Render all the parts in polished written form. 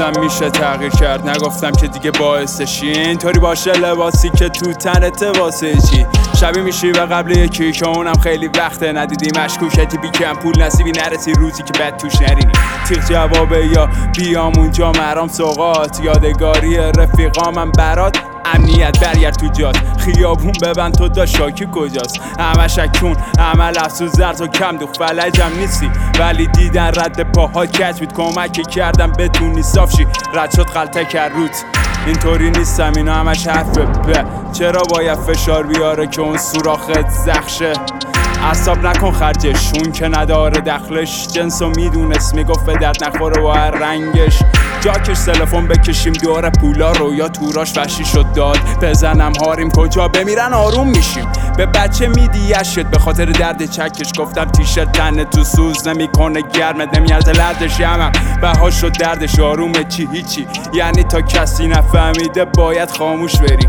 گفتم میشه تغییر کرد، نگفتم که دیگه باعثشی اینطوری باشه لباسی که تو تنت واسه چی. شبیه میشی به قبل یکی که اونم خیلی وقته ندیدی، مشکوکتی بیکم پول نصیبی نرسی روزی که بد توش نرینی. تیغ جوابه یا بیام اونجا مرام سوقات، یادگاری رفیقامم برات، امنیت برگرد تو جات، خیابون ببند تو دا شاکی کجاست. همه شکون همه لفظ زرد و کم دوخ فلجم نیستی، ولی دیدن رد پاها کج بود، کمک کردم بتونی صاف شی، رد شد غلطه کرد روت. اینطوری نیستم اینا همش حرفه، چرا باید فشار بیاره که اون سوراخت زخشه. عصاب نکن خرجش، اون که نداره دخلش، جنسو میدونست میگفت به درد نخوره و هر رنگش. جاکش تلفن بکشیم دور پولا رو، یا توراش وحشی شد داد بزنم هاریم کجا بمیرن آروم میشیم. به بچه میدیش شد به خاطر درد چکش، گفتم تیشرت تنه تو سوز نمیکنه گرمت، نمیارزه لردش یمم بها شد دردش. آرومه چی هیچی، یعنی تا کسی نفهمیده باید خاموش بری.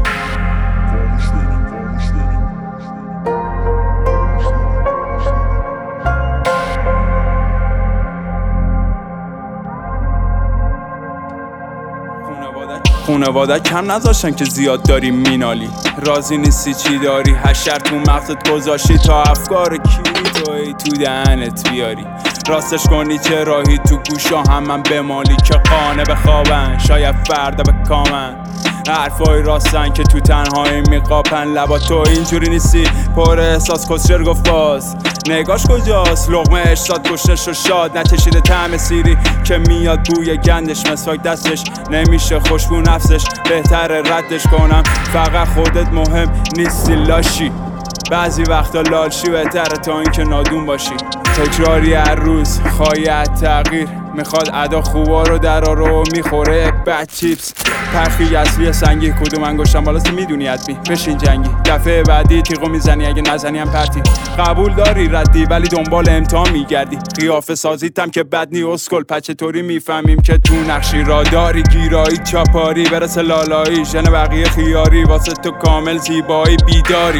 خونواده کم نذاشتن که زیاد داری مینالی، راضی نیستی چی داری، حشر تو مغزت گذاشتی تا افکار کی توی تو دهنت بیاری. راستش کنی چه راهی تو گوشا هم بمالی که قانه بخوابن، شاید فردا بکامن. حرفای راستن که تو تنهایی میقاپن، لبا تو اینجوری نیستی پر احساس کسچر گفت باز. نگاش کجاست لقمه اشتاد گشنش و شاد، نچشیده طعم سیری که میاد بوی گندش، مسواک دستش نمیشه خوشبو نفسش، بهتر ردش کنم فقط خودت مهم نیستی لاشی. بعضی وقتا لالشی بهتره تا اینکه نادون باشی. تکراری هر روز خواهد تغییر، میخواد ادا خوبا رو درارو و میخوره بد چیپس. پرخی اصلی سنگی کدوم انگشتم بالاست میدونی حتمی، بشین جنگی دفعه بعدی تیغو میزنی، اگه نزنی هم پرتی. قبول داری ردی ولی دنبال امتحان میگردی، قیافه سازیتم که بد نی اسکل، پچه طوری میفهمیم که تو نقشی را داری. گیرایی چاپاری برسه لالایی، ژن بقیه خیاری، واسه تو کامل زیبایی بیداری.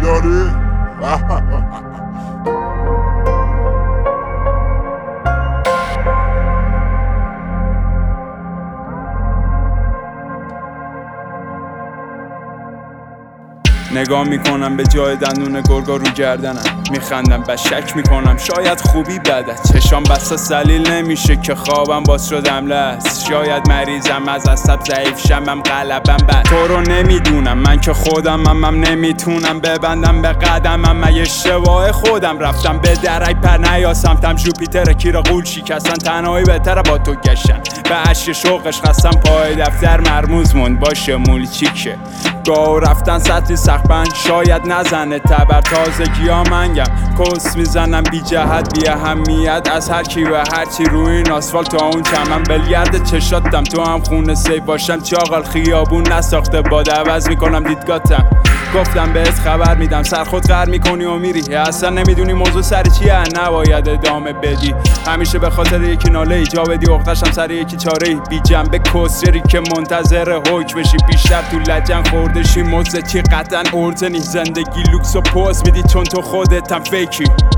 نگاه میکنم به جای دندون گرگا رو گردنم، میخندم و شک میکنم شاید خوبی بده. چشام بسته سلیل نمیشه که خوابم باز شدم لست، شاید مریضم از عصب ضعیف شمم غلبم بد. تو رو نمیدونم من که خودمم نمیتونم ببندم به قدمم، من اشتباه خودم رفتم به درک پر نیاسمتم. جوپیتر کیر قول شکستن، تنهایی بهتره با تو گشتن. به عشق شوقش خستم پای دفتر مرموز موند باشه مولچیکه. گاه رفتن سطحی سخبن شاید نزنه تبر، تازگی ها منگم کس میزنم بی جهت بی اهمیت از هر کی و هر چی روی این آسفالت تا اون چمن. بلگرد چشاتم تو هم خونه سی باشم، چاقال خیابون نساخته باد عوض میکنم دیدگاتم. گفتم بهت خبر میدم سر خود غر میکنی و میری، اصلا نمیدونی موضوع سر چیه، نباید ادامه بدی. همیشه به خاطر یکی ناله ای جا بدی، اختشم سر یکی چاره ای بی جنبه کسری که منتظر حکم بشی. بیشتر تو لجن خوردشی موزه چی قطعا ارزنی، زندگی لوکس و پوز میدی چون تو خودت هم فیکی.